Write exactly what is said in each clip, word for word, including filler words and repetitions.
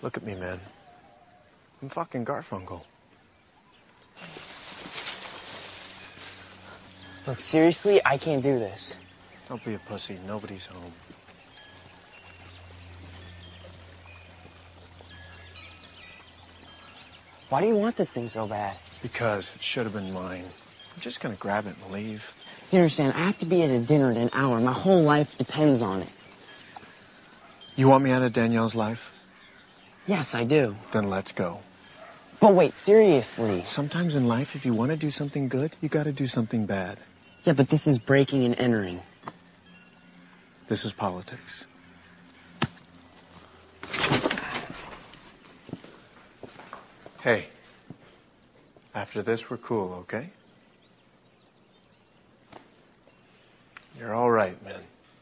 Look at me, man. I'm fucking Garfunkel. Look, seriously, I can't do this. Don't be a pussy. Nobody's home. Why do you want this thing so bad? Because it should have been mine. I'm just gonna grab it and leave. You understand, I have to be at a dinner in an hour. My whole life depends on it. You want me out of Danielle's life? Yes, I do. Then let's go. But wait, seriously. Sometimes in life, if you want to do something good, you gotta do something bad. Yeah, but this is breaking and entering. This is politics. Hey, after this, we're cool, okay? You're all right, man.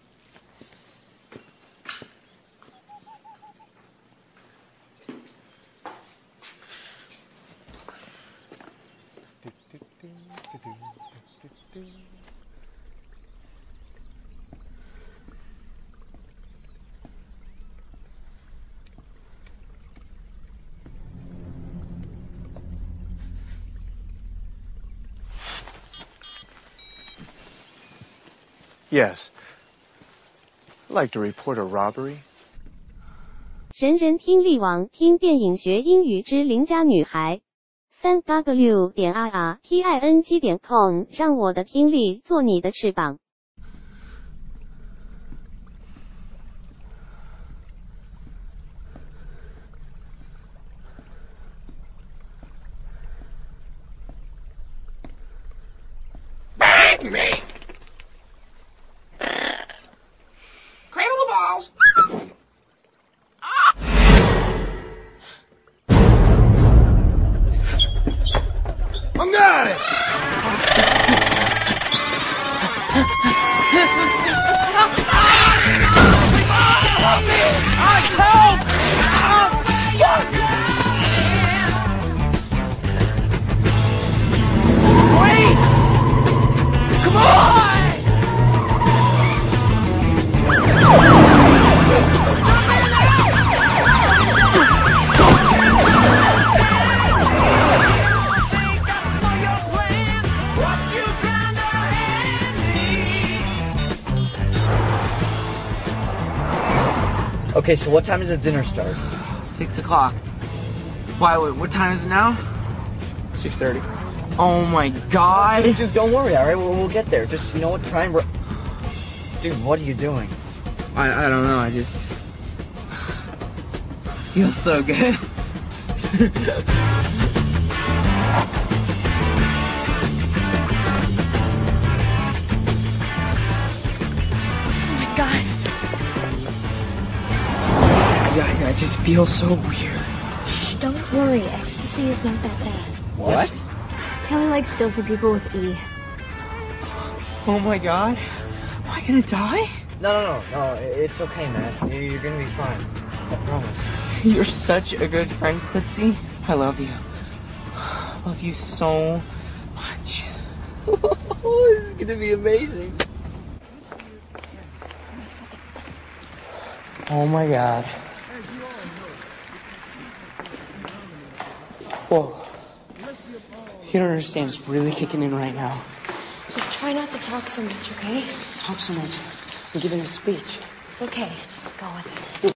Yes. I'd like to report a robbery. 人人听力网，听电影学英语之邻家女孩。三 w 点 r r t i n g 点 com， 让我的听力做你的翅膀。 Bang me! Cradle the balls! I got it! Wait! Come on! Okay, so what time does the dinner start? Six o'clock. Why, wait, what time is it now? six thirty. Oh my god. Dude, dude, don't worry, alright? We'll, we'll get there. Just, you know what, try and... Dude, what are you doing? I, I don't know, I just... Feels so good. Oh my god. Yeah, I just feel so weird. Shh, don't worry. Ecstasy is not that bad. What? Kelly likes dosing people with E. Oh my god. Am I gonna die? No, no, no, no, it's okay, man. You're gonna be fine. I promise. You're such a good friend, Clitzy. I love you. I love you so much. This is gonna be amazing. Oh my god. Whoa. You don't understand, it's really kicking in right now. Just try not to talk so much, okay? Talk so much. I'm giving a speech. It's okay. Just go with it.